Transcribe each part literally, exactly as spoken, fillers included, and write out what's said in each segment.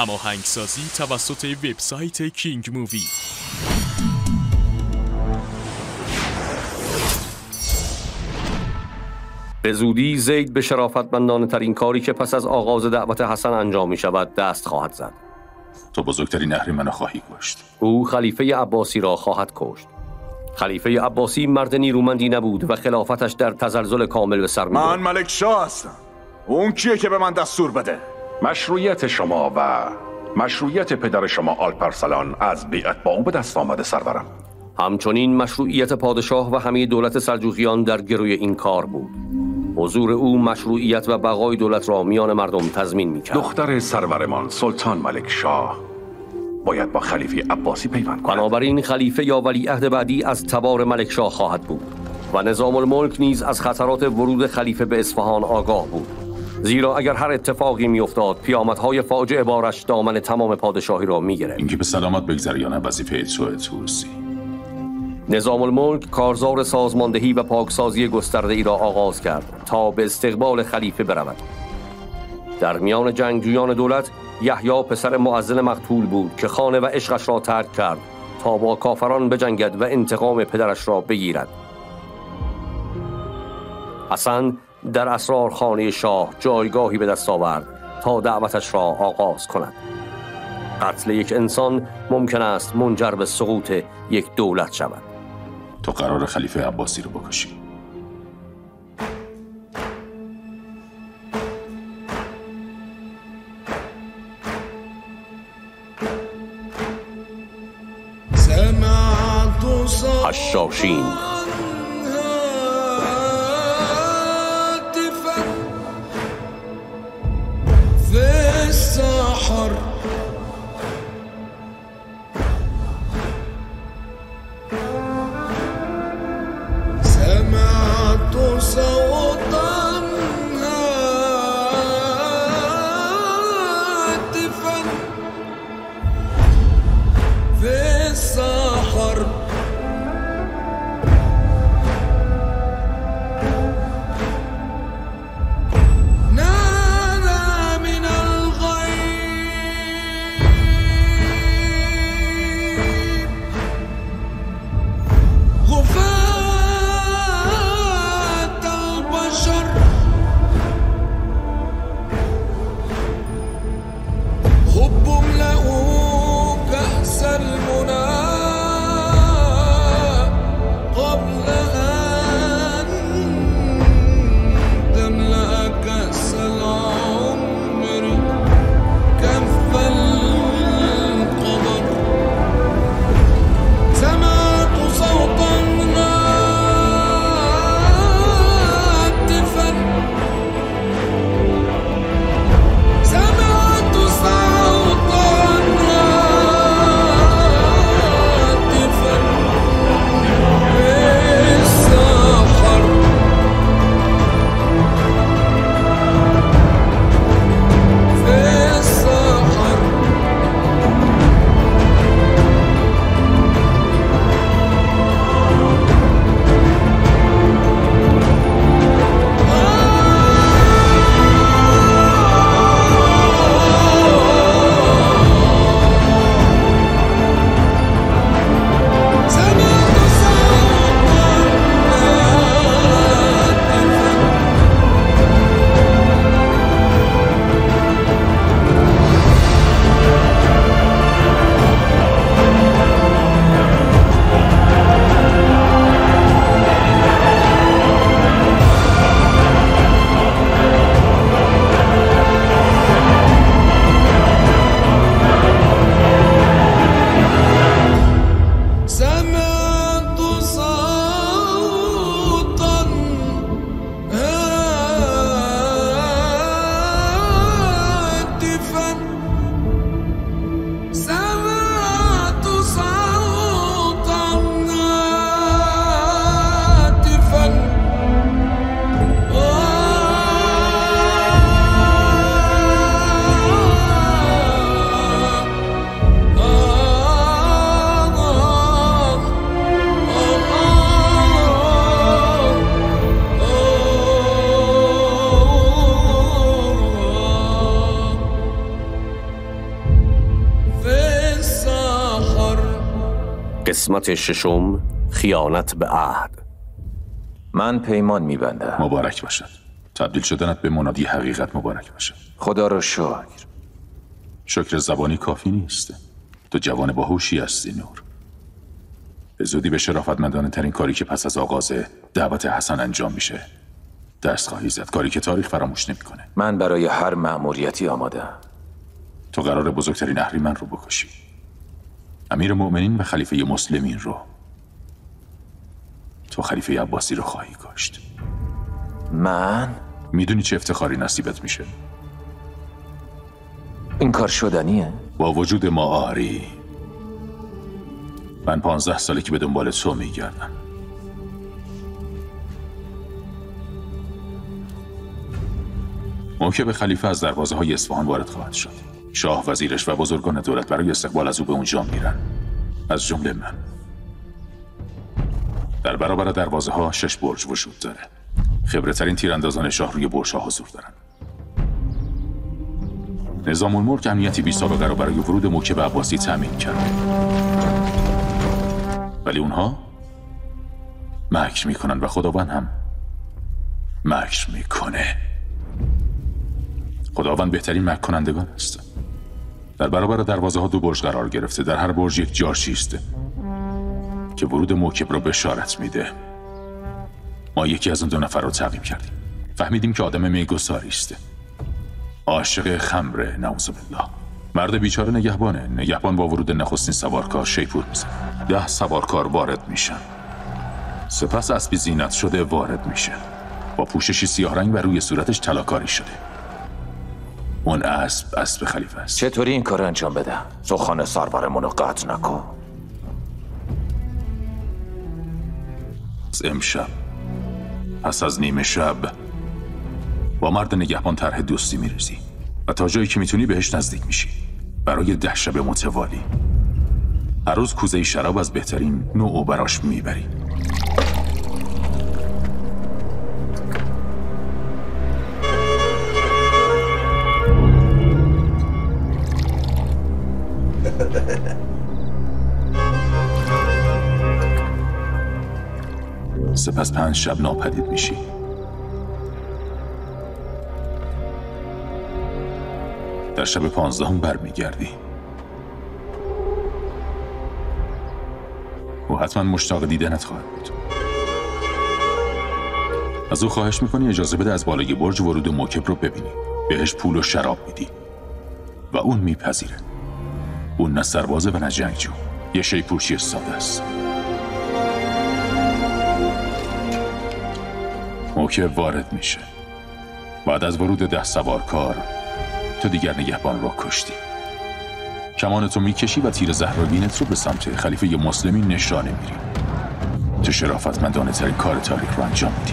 هماهنگسازی توسط وبسایت کینگ مووی. به زودی زید به شرافتمندانه ترین کاری که پس از آغاز دعوت حسن انجام می شود دست خواهد زد. تو بزرگترین اهریمن خواهی کشت. او خلیفه عباسی را خواهد کشت. خلیفه عباسی مرد نیرومندی نبود و خلافتش در تزلزل کامل به سر می برد. من ملک شاه هستم. اون کیه که به من دستور بده؟ مشروعیت شما و مشروعیت پدر شما آلپارسلان از بیعت با اون به دست آمده سرورم. همچنین مشروعیت پادشاه و همه دولت سلجوقیان در گروی این کار بود. حضور او مشروعیت و بقای دولت را میان مردم تضمین می‌کرد. دختر سرورمان سلطان ملک شاه باید با خلیفه عباسی پیوند کند. بنابراین خلیفه یا ولیعهد بعدی از تبار ملک شاه خواهد بود و نظام الملک نیز از خطرات ورود خلیفه به اصفهان آگاه بود، زیرا اگر هر اتفاقی میافتاد پیامدهای فاجعه بارش دامن تمام پادشاهی را میگرفت. اینکه به سلامت بگذره یا نه وظیفه تو توسی. نظام الملک کارزار سازماندهی و پاکسازی گسترده ای را آغاز کرد تا به استقبال خلیفه برود. در میان جنگجویان دولت یحیی پسر مؤذن مقتول بود که خانه و عشقش را ترک کرد تا با کافران بجنگد و انتقام پدرش را بگیرد. حسن در اسرار خانه شاه جایگاهی به دست آورد تا دعوتش را آغاز کند. قتل یک انسان ممکن است منجر به سقوط یک دولت شود. تو قرار خلیفه عباسی رو بکشی. حشاشین قسمت ششم، خیانت به عهد. من پیمان میبندم. مبارک باشد. تبدیل شدنت به منادی حقیقت مبارک باشد. خدا را شکر. شکر زبانی کافی نیست. تو جوان باهوشی هستی نور. به زودی به شرافتمندانه ترین کاری که پس از آغاز دعوت حسن انجام میشه دست خواهی زد، کاری که تاریخ فراموش نمیکنه. من برای هر مأموریتی آماده‌ام. تو قرار بزرگترین اهریمن رو بکشی، امیر مؤمنین و خلیفه مسلمین رو. تو خلیفه عباسی رو خواهی کشت. من؟ میدونی چه افتخاری نصیبت میشه؟ این کار شدنیه؟ با وجود ما آری. من پانزده ساله که به دنبال تو میگردم. موکب خلیفه از دروازه های اصفهان وارد خواهد شد. شاه، وزیرش و بزرگان دولت برای استقبال از او به اونجا میرن، از جمله من. در برابر دروازه ها شش برج وجود داره. خبره‌ترین تیراندازان شاه روی برج ها حضور دارن. نظام الملک امنیتی بی سابقه را برای ورود موکب عباسی تامین کرد، ولی اونها مکر میکنن و خداوند هم مکر میکنه. خداوند بهترین مکر کنندگان است. در برابر دروازه ها دو برج قرار گرفته. در هر برج یک جارچی است که ورود موکب را بشارت میده. ما یکی از اون دو نفر رو تعقیب کردیم. فهمیدیم که آدم میگساری است، عاشق خمره، نعوذ بالله. مرد بیچاره نگهبانه. نگهبان با ورود نخستین سوارکار شیپور میزن. ده سوارکار وارد میشن. سپس اسبی زینت شده وارد میشه با پوششی سیاه رنگ و روی صورتش طلاکاری شده. اون اسب اسب خلیفه است. چطوری این کار انجام بدم؟ سخن سرورمون رو قطع نکن. از امشب، پس از نیمه شب، با مرد نگهبان طرح دوستی میریزی و تا جایی که میتونی بهش نزدیک میشی برای ده شب متوالی. هر روز کوزه شراب از بهترین نوع براش میبری. سپس پنج شب ناپدید میشی. در شب پانزدهم برمیگردی. او حتما مشتاق دیدنت خواهد بود. از او خواهش میکنی اجازه بده از بالای برج ورود موکب رو ببینی. بهش پول و شراب میدی و اون میپذیره. اون نه سربازه و نه جنگجو، یه شیپورچی ساده است. موکب وارد میشه. بعد از ورود ده سوارکار تو دیگر نگهبان رو کشتی. کمانتو میکشی و تیر زهرآگینت رو به سمت خلیفه مسلمین نشانه میری. تو شرافتمندانه ترین کار تاریخ رو انجام میدی.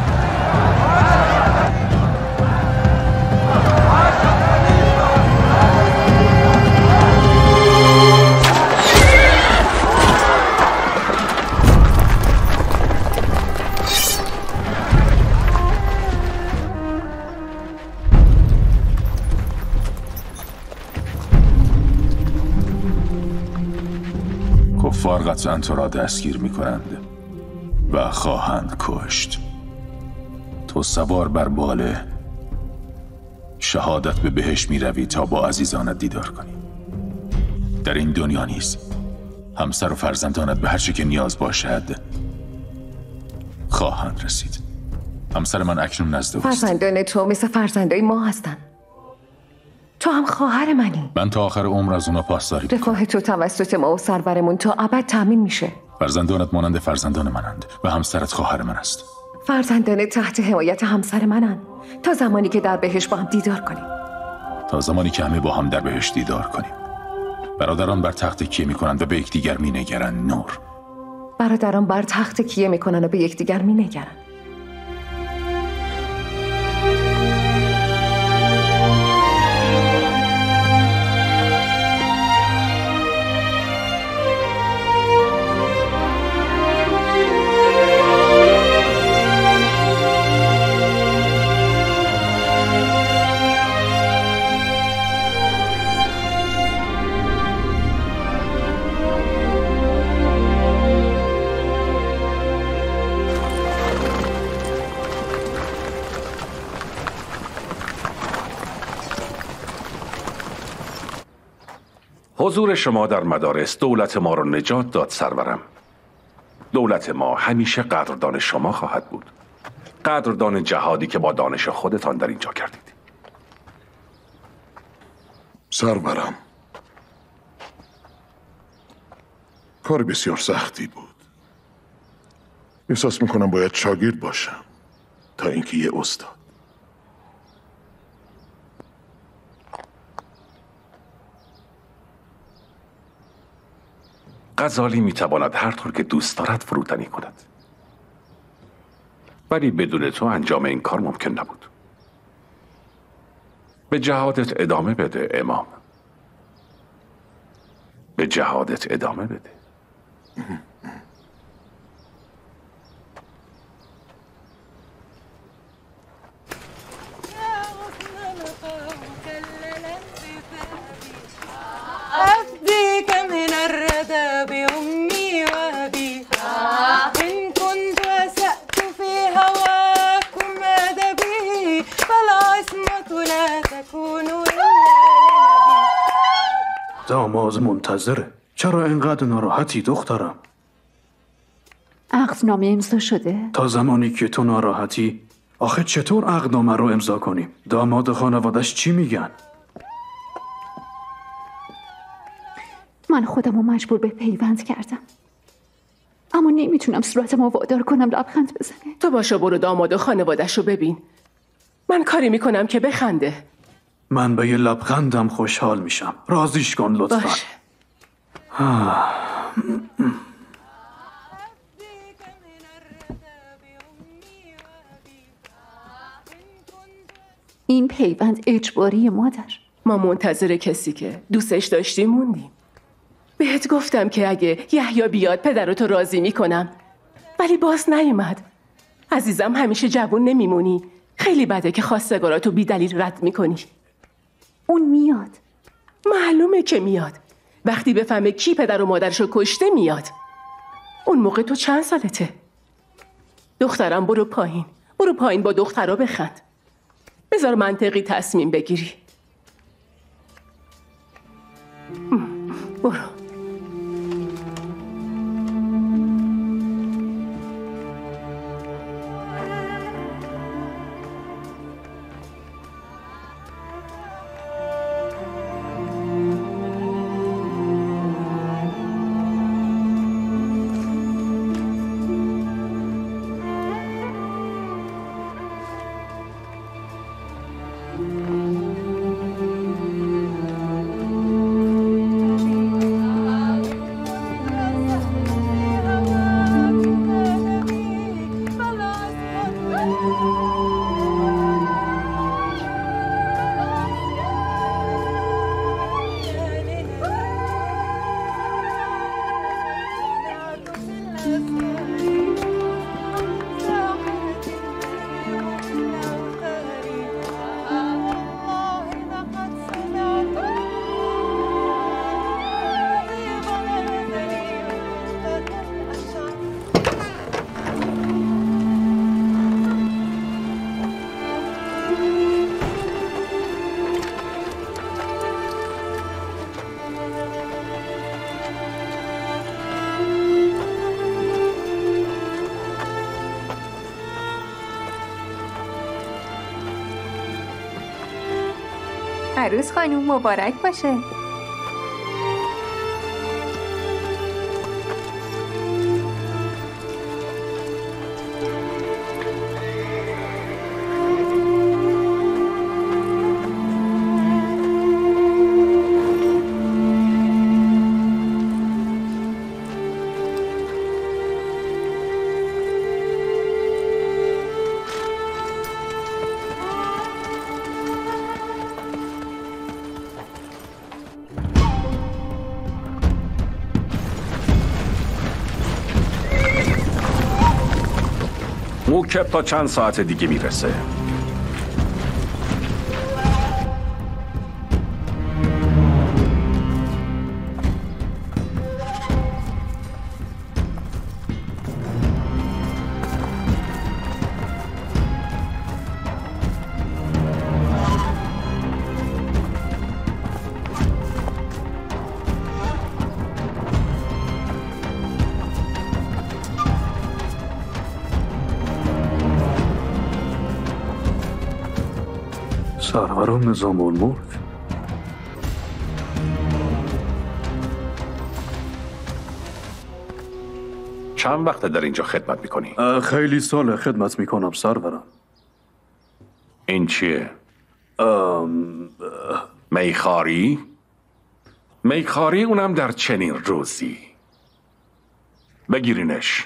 کفار قطعاً تو را دستگیر میکنند و خواهند کشت. تو سوار بر باله شهادت به بهشت میروی تا با عزیزانت دیدار کنی. در این دنیا نیز همسر و فرزندانت به هر چه که نیاز باشد خواهند رسید. همسر من اکنون نزد اوست. فرزندان تو مثل فرزندای ما هستن. تو هم خواهر منی. من تا آخر عمر از اونا پاسداری میکنم. رفاه تو توسط ما و سرورمون تا ابد تامین میشه. فرزندانت مانند فرزندان منند و همسرت خواهر من است. فرزندان تحت حمایت همسر منن تا زمانی که در بهشت با هم دیدار کنیم. تا زمانی که همه با هم در بهشت دیدار کنیم. برادران بر تخت کیه میکنند و به یکدیگر مینگرند نور. برادران بر تخت کیه میکنن و به یکدیگر مینگرن. حضور شما در مدارس دولت ما را نجات داد سرورم. دولت ما همیشه قدردان شما خواهد بود. قدردان جهادی که با دانش خودتان در اینجا کردید. سرورم، کار بسیار سختی بود. احساس میکنم باید شاگرد باشم تا اینکه یه استاد. غزالی میتواند هر طور که دوست دارد فروتنی کند، ولی بدون تو انجام این کار ممکن نبود. به جهادت ادامه بده امام. به جهادت ادامه بده. أفديك من الردى بأمي وأبي إن كنت أسأت في هواكم أدبي فالعصمة لا تكون إلا لنبي. داماد منتظره. چرا اینقدر ناراحتی دخترم؟ عقدنامه امضا شده؟ تا زمانی که تو ناراحتی آخه چطور عقدنامه رو امضا کنیم؟ داماد و خانوادش چی میگن؟ من خودم رو مجبور به پیوند کردم، اما نمیتونم صورتم رو وادار کنم لبخند بزنه. تو باشو برو داماد و خانوادش رو ببین. من کاری میکنم که بخنده. من به یه لبخندم خوشحال میشم. راضیش کن لطفا. باشه. این پیوند اجباری مادر. ما منتظر کسی که دوستش داشتیم موندیم. بهت گفتم که اگه یحیی بیاد پدرتو راضی میکنم، ولی باز نیومد. عزیزم همیشه جوون نمیمونی. خیلی بده که خواستگاراتو بی دلیل رد میکنی. اون میاد. معلومه که میاد. وقتی بفهمه کی پدر و مادرشو کشته میاد. اون موقع تو چند سالته؟ دخترم برو پایین. برو پایین با دخترها بخند. بذار منطقی تصمیم بگیری. برو. عروس خانوم مبارک باشه. موکب تا چند ساعت دیگه میرسه. سرورم نظام الملک. چند وقت در اینجا خدمت میکنی؟ خیلی سال خدمت میکنم سرورم. این چیه؟ ام... میخاری؟ میخاری اونم در چنین روزی. بگیرینش.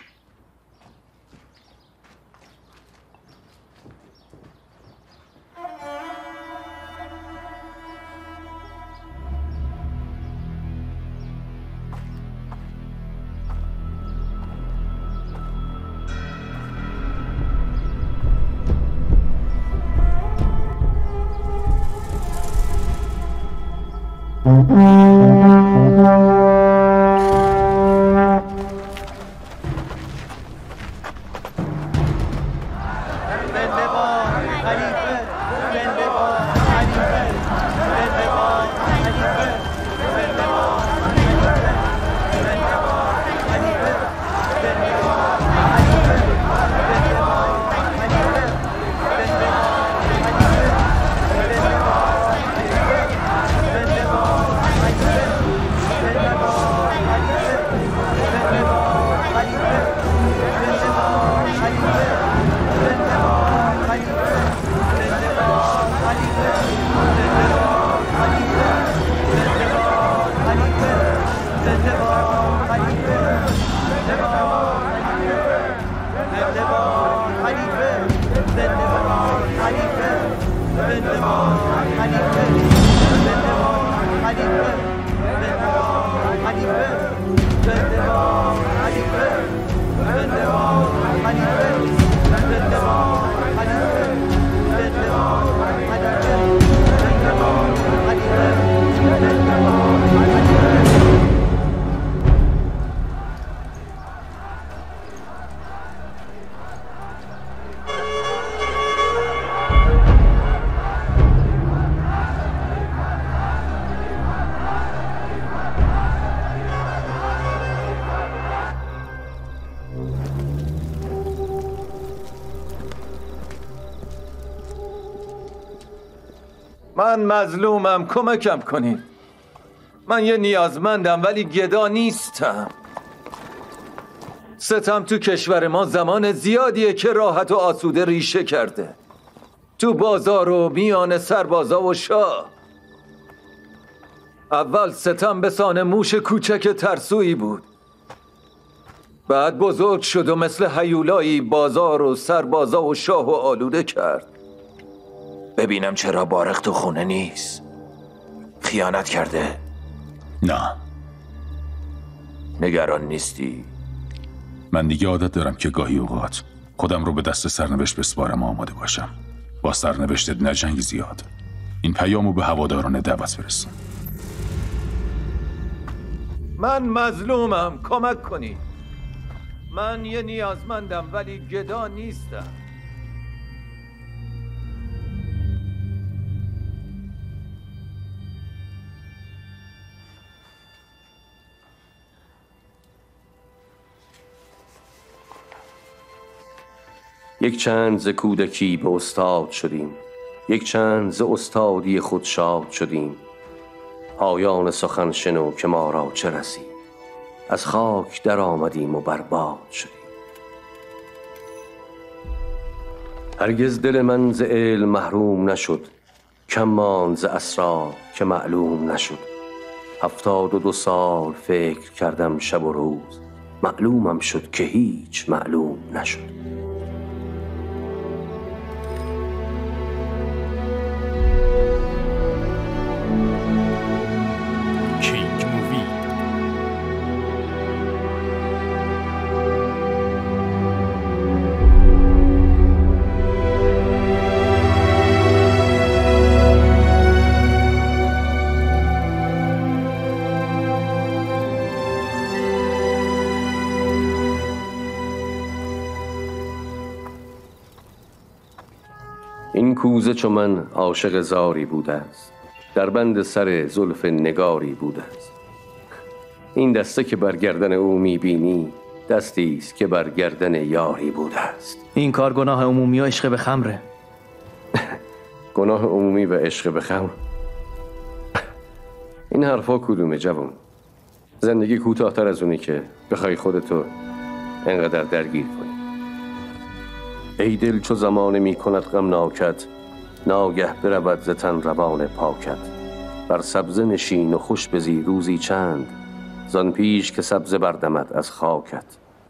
من مظلومم، کمکم کنید. من یه نیازمندم ولی گدا نیستم. ستم تو کشور ما زمان زیادیه که راحت و آسوده ریشه کرده. تو بازار و میان سربازا و شاه. اول ستم به سان موش کوچک ترسویی بود. بعد بزرگ شد و مثل هیولایی بازار و سربازا و شاه و آلوده کرد. ببینم چرا بارق تو خونه نیست. خیانت کرده؟ نه. نگران نیستی؟ من دیگه عادت دارم که گاهی اوقات خودم رو به دست سرنوشت بسپارم و آماده باشم. با سرنوشتت نجنگ زیاد. این پیامو به هواداران دعوت فرستم. من مظلومم، کمک کنید. من یه نیازمندم ولی گدا نیستم. یک چند ز کودکی به استاد شدیم، یک چند ز استادی خود شاد شدیم. پایان سخن شنو که ما را چه رسید، از خاک در آمدیم و برباد شدیم. هرگز دل من ز علم محروم نشد، کم ماند ز اسرار که معلوم نشد. هفتاد و دو سال فکر کردم شب و روز، معلومم شد که هیچ معلوم نشد. این کوزه چو من عاشق زاری بوده است، در بند سر زلف نگاری بوده است. این دسته که بر گردن او میبینی، دستی است که بر گردن یاری بوده است. این کار گناه عمومی و عشق به خمره. گناه عمومی و عشق به خم. این حرفا کدومه جوان؟ زندگی کوتاه‌تر از اونی که بخوای خودتو انقدر درگیر کنی. ای دل چو زمانه می کند غمناکت، ناگه برود ز تن روان پاکت. بر سبزه نشین و خوش بزی روزی چند، زان پیش که سبزه بردمد از خاکت.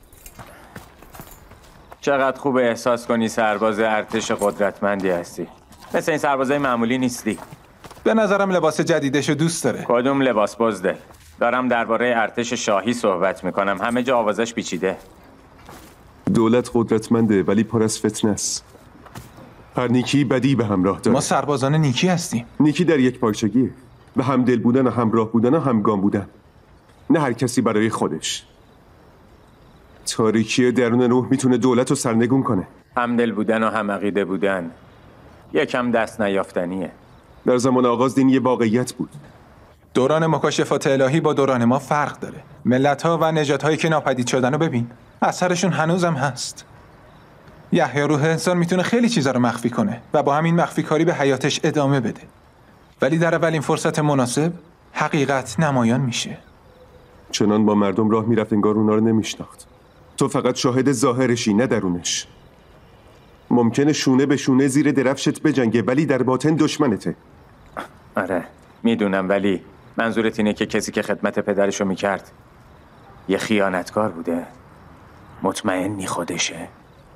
چقدر خوب احساس کنی سرباز ارتش قدرتمندی هستی. مثل این سربازای معمولی نیستی. به نظرم لباس جدیدشو دوست داره. کدوم لباس بزده؟ دارم درباره ارتش شاهی صحبت میکنم. همه جا آوازش پیچیده. دولت قدرتمنده ولی پر از فتنه است. هر نیکی بدی به همراه داره. ما سربازان نیکی هستیم. نیکی در یک پارچگیه و هم دل بودن و همراه بودن و همگام بودن، نه هر کسی برای خودش. تاریکی درون روح میتونه دولت رو سرنگون کنه. هم دل بودن و هم عقیده بودن یکم دست نیافتنیه. در زمان آغاز دین یه واقعیت بود. دوران مکاشفات الهی با دوران ما فرق داره. ملت‌ها و نژادهایی که ناپدید شدن رو ببین، اثرشون هنوزم هست. یحیی روح انسان میتونه خیلی چیزا رو مخفی کنه و با همین مخفی کاری به حیاتش ادامه بده، ولی در اولین فرصت مناسب حقیقت نمایان میشه. چنان با مردم راه میرفت انگار اونا رو نمیشناخت. تو فقط شاهد ظاهرشی، نه درونش. ممکنه شونه به شونه زیر درفشت بجنگه ولی در باطن دشمنته. آره میدونم، ولی منظورت اینه که کسی که خدمت پدرشو میکرد یه خیانتکار بوده؟ مطمئنی خودشه؟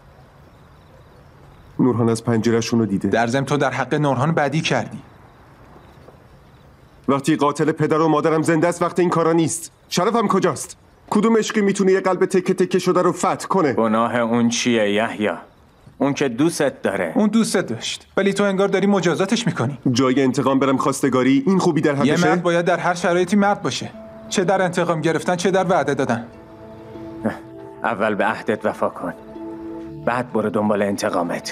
نورهان از پنجره‌شون رو دیده. در ضمن تو در حق نورهان بدی کردی. وقتی قاتل پدر و مادرم زنده است وقت این کارا نیست. شرفم کجاست؟ کدوم عشقی میتونه یه قلب تکه تکه شده رو فتح کنه؟ گناه اون چیه یحیی؟ اون که دوست داره. اون دوست داشت ولی تو انگار داری مجازاتش میکنی. جای انتقام برم خواستگاری این خوبی در حقشه؟ یه مرد باید در هر شرایطی مرد باشه، چه در انتقام گرفتن چه در وعده دادن. اول به عهدت وفا کن، بعد برو دنبال انتقامت.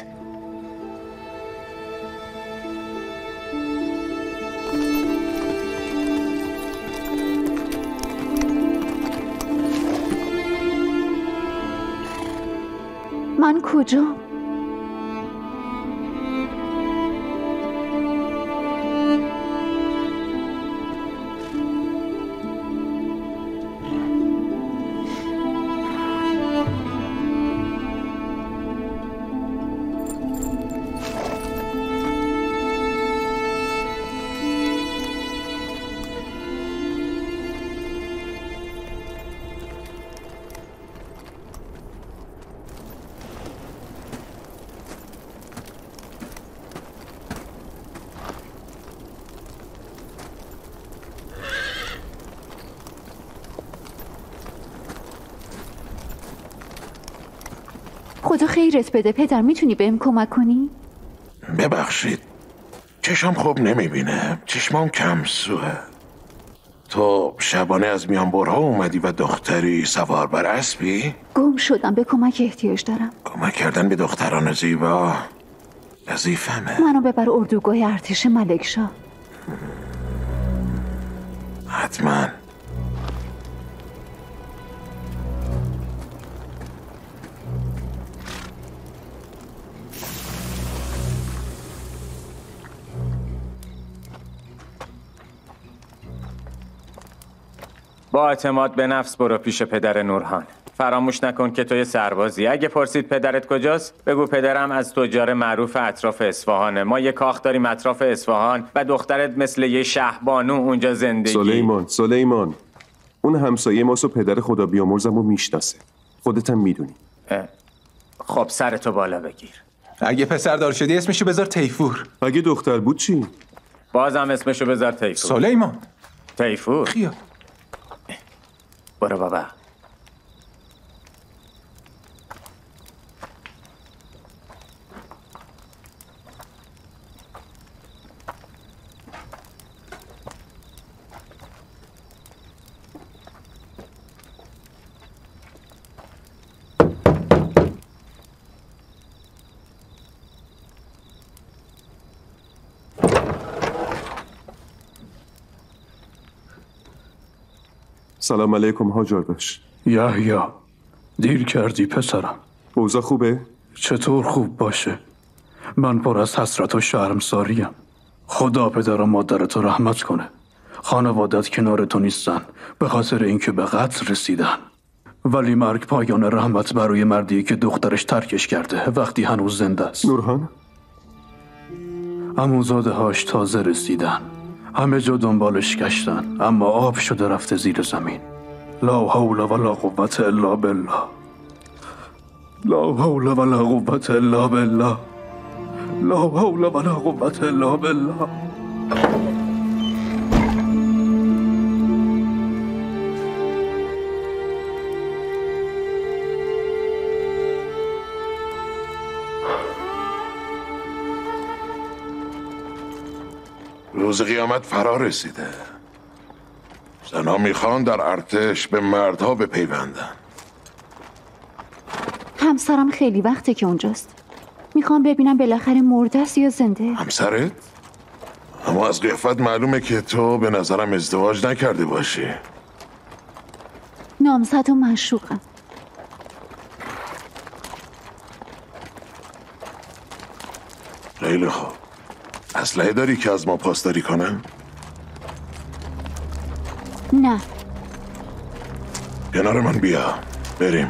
من کجا؟ خدا خیرت بده پدر، میتونی بهم کمک کنی؟ ببخشید چشم خوب نمیبینه، چشمام کم سوه. تو شبانه از میانبرها اومدی و دختری سوار بر اسبی؟ گم شدم، به کمک احتیاج دارم. کمک کردن به دختران زیبا وظیفمه. منو ببر اردوگاه ارتش ملکشاه. حتما. با اعتماد به نفس برو پیش پدر نورهان. فراموش نکن که توی سربازی. اگه پرسید پدرت کجاست، بگو پدرم از تجار معروف اطراف اصفهانه. ما یه کاخ داریم اطراف اصفهان و دخترت مثل یه شهبانو اونجا زندگی. سلیمان سلیمان اون همسایه ماسو پدر خدا بیامرزمو میشناسه، خودت هم میدونی. خب سرتو بالا بگیر. اگه پسر دار شدی اسمشو بذار تیفور. اگه دختر بود چی؟ بازم اسمشو بذار تیفور. سلیمان تیفور خیا. برو بابا. سلام علیکم حاجرداش. یحیی دیر کردی پسرم. اوضاع خوبه؟ چطور خوب باشه؟ من پر از حسرت و شرمساریم. خدا پدر و مادرت رو رحمت کنه. خانوادت کنار تو نیستن به خاطر اینکه به قتل رسیدن. ولی مرگ پایان رحمت برای مردی که دخترش ترکش کرده وقتی هنوز زنده است. نورهان؟ عموزاده هاش تازه رسیدن. همه جا دنبالش گشتن اما آب شده رفته زیر زمین. لا حول ولا قوت الا بالله. لا حول ولا قوت الا بالله. لا حول ولا قوت الا بالله. روز قیامت فرا رسیده. زنها میخوان در ارتش به مردها بپیوندن. همسرم خیلی وقته که اونجاست. میخوام ببینم بالاخره مرده است یا زنده. همسرت؟ اما از قیافت معلومه که تو به نظرم ازدواج نکرده باشی. نامزد و معشوقم. خیلی خوب. اسلحه داری که از ما پاسداری کنن؟ نه. کنار من بیا. بریم.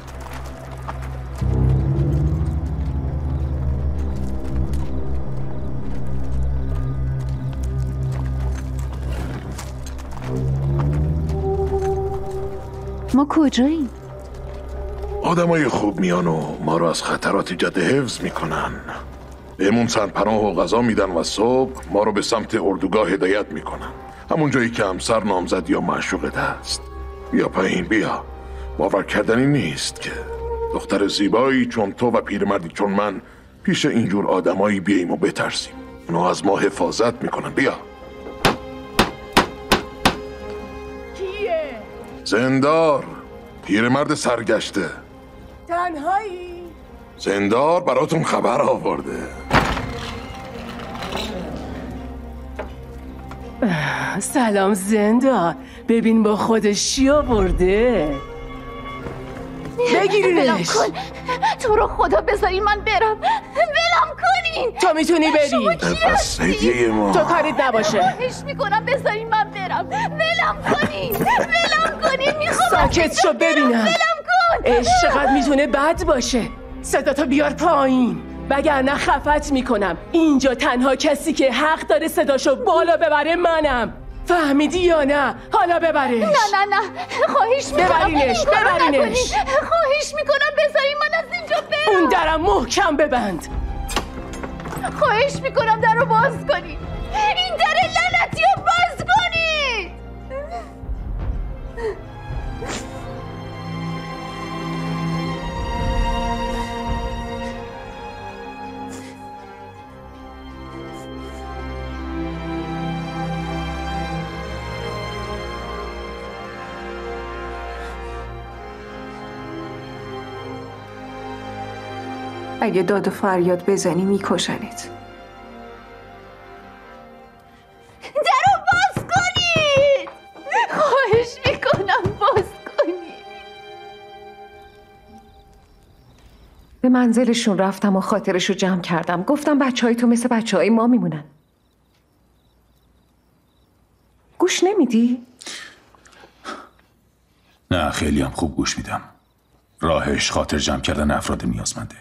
ما کجاییم؟ آدمای خوب میان و ما رو از خطرات جاده حفظ میکنن. بهمون سرپناه و غذا میدن و صبح ما رو به سمت اردوگاه هدایت میکنن. همون جایی که همسر نامزد یا معشوقت هست. بیا پایین بیا. باور کردنی نیست که دختر زیبایی چون تو و پیرمردی چون من پیش اینجور آدمایی بیاییم و بترسیم. اونا از ما حفاظت میکنن. بیا. کیه؟ زندار. پیرمرد سرگشته. تنهایی؟ زندار براتون خبر آورده. سلام زندار. ببین با خودش چی آورده. بگیرینش. ولم کن. تو رو خدا بذاری من برم. ولم کنین. تو میتونی بری. پس هدیه ما. تو کاریت نباشه. خواهش میکنم بذاری من برم. ولم کنین. ولم کنین. میخوام ساکت شو ببینم. ولم کن. عشق چقدر میتونه بد باشه. صداتو بیار پایین وگرنه خفت میکنم. اینجا تنها کسی که حق داره صداشو بالا ببره منم. فهمیدی یا نه؟ حالا ببرش. نه نه نه خواهش میکنم ببرینش ببرینش. خواهش میکنم بذاری من از اینجا برم. اون درم محکم ببند. خواهش میکنم در رو باز کنی. این در لعنتی رو باز کنی. اگه داد و فریاد بزنی میکشنت. درو باز کنید. خواهش میکنم باز کنید. به منزلشون رفتم و خاطرشو جمع کردم. گفتم بچه های تو مثل بچه های ما میمونن. گوش نمیدی؟ نه خیلی هم خوب گوش میدم. راهش خاطر جمع کردن افراد نیازمنده.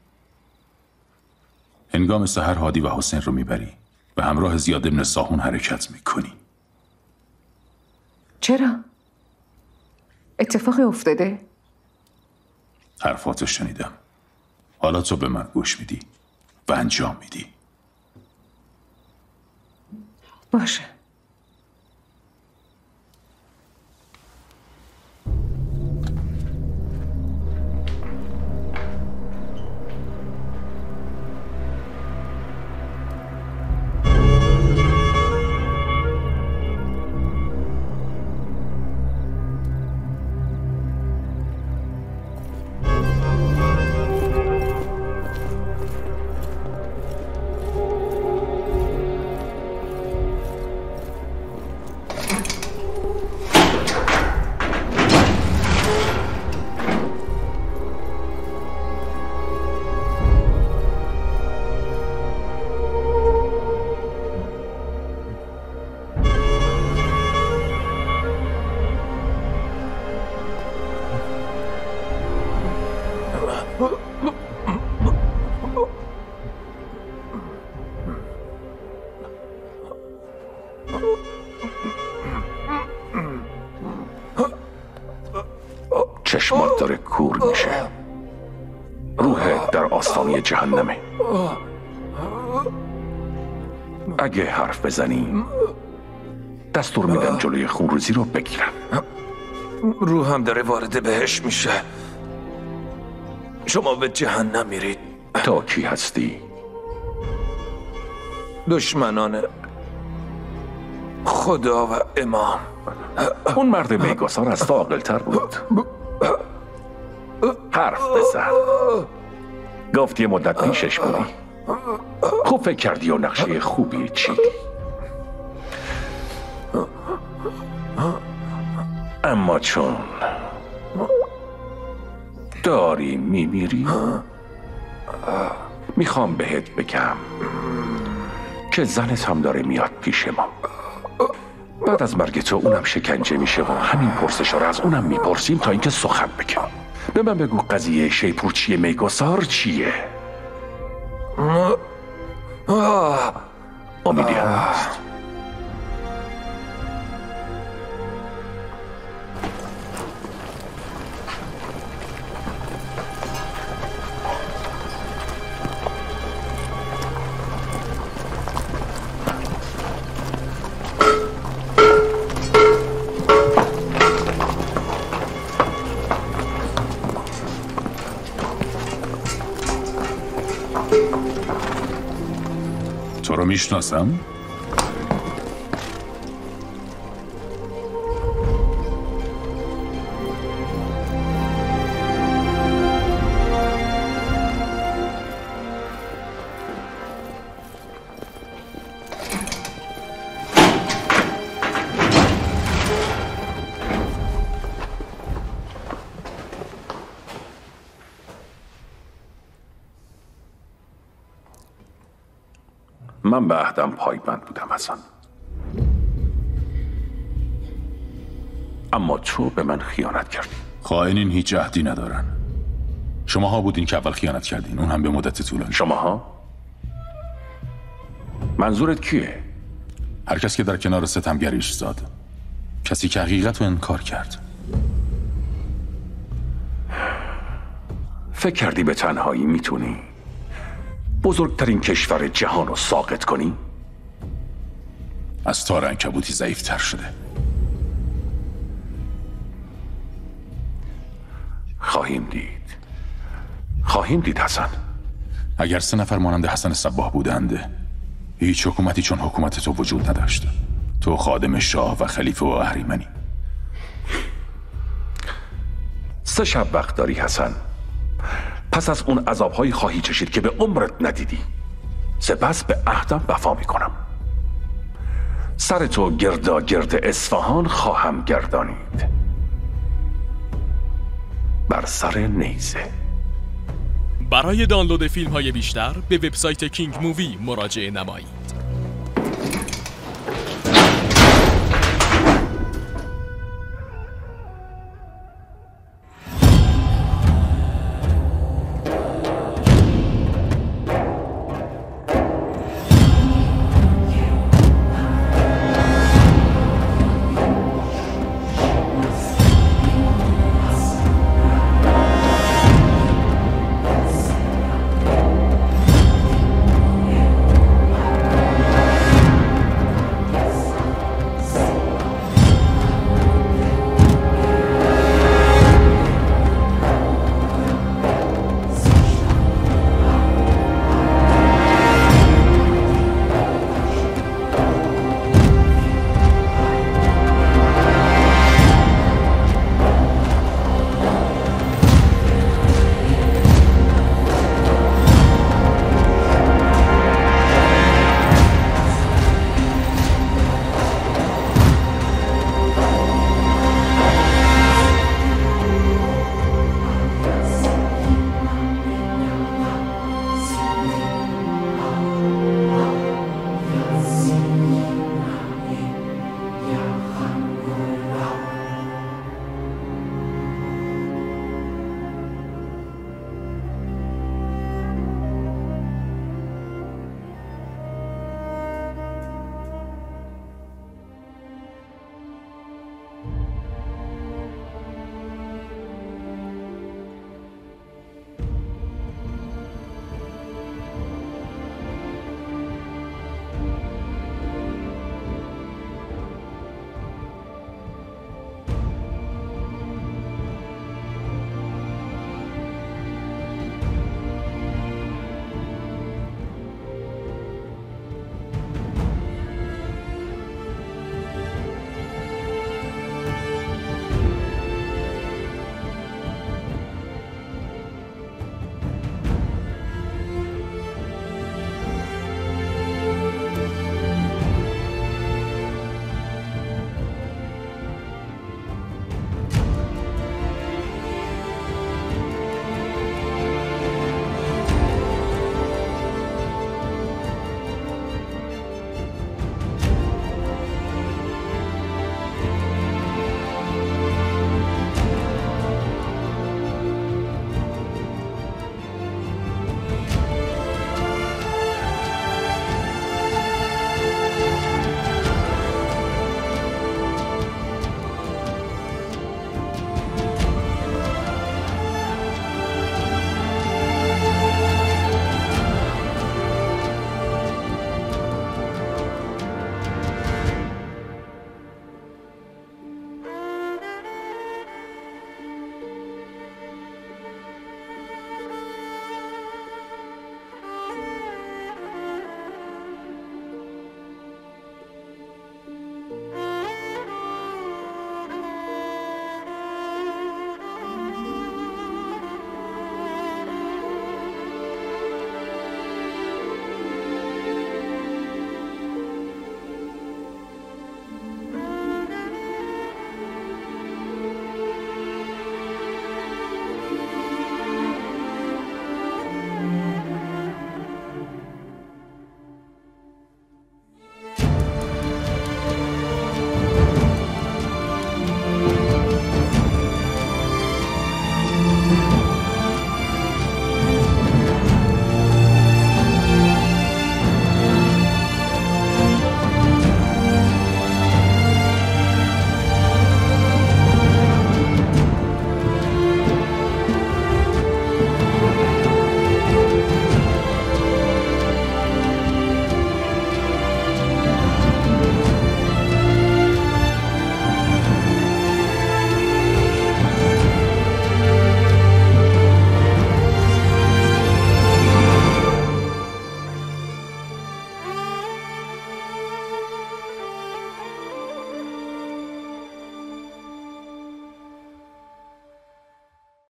هنگام سحر هادی و حسین رو میبری و همراه زیاد ابن ساهون حرکت میکنی. چرا؟ اتفاقی افتاده؟ حرفاتو شنیدم. حالا تو به من گوش میدی و انجام میدی. باشه. چشمات داره کور میشه. روحت در آستانه جهنمه. اگه حرف بزنی دستور میدم جلوی خونریزی رو بگیرن. روحم داره وارد بهش میشه. شما به جهنم میرید. تا کی هستی؟ دشمنان خدا و امام. اون مرد میگسار از تو عاقل‌تر بود. حرف بزن. گفتی مدت پیشش بودی. خوب فکر کردی و نقشه خوبی چیدی. اما چون داری میمیری میخوام بهت بگم که زنت هم داره میاد پیش ما. بعد از مرگ تو اونم شکنجه میشه و همین پرسش رو از اونم میپرسیم تا اینکه سخن بگم. به من بگو قضیه شیپورچی میگسار چیه؟ امیدی هست؟ تو رو میشناسم؟ من به عهدم پایبند بودم حسن، اما تو به من خیانت کردی. خائنین هیچ عهدی ندارن. شماها بودین که اول خیانت کردین، اون هم به مدت طولانی. شماها؟ منظورت کیه؟ هر کس که در کنار ستمگر ایستاد، کسی که حقیقت رو انکار کرد. فکر کردی به تنهایی میتونی بزرگترین کشور جهان رو ساقط کنی؟ از تار عنکبوتی ضعیفتر شده. خواهیم دید خواهیم دید حسن. اگر سه نفر مانند حسن صباح بودند، هیچ حکومتی چون حکومت تو وجود نداشت. تو خادم شاه و خلیفه و اهریمنی. سه شب وقت داری حسن. پس از اون عذابهایی خواهی چشید که به عمرت ندیدی. سپس به عهدم وفا میکنم. سر تو گردا گرد اصفهان خواهم گردانید، بر سر نیزه. برای دانلود فیلم های بیشتر به وبسایت کینگ مووی مراجعه نمایید.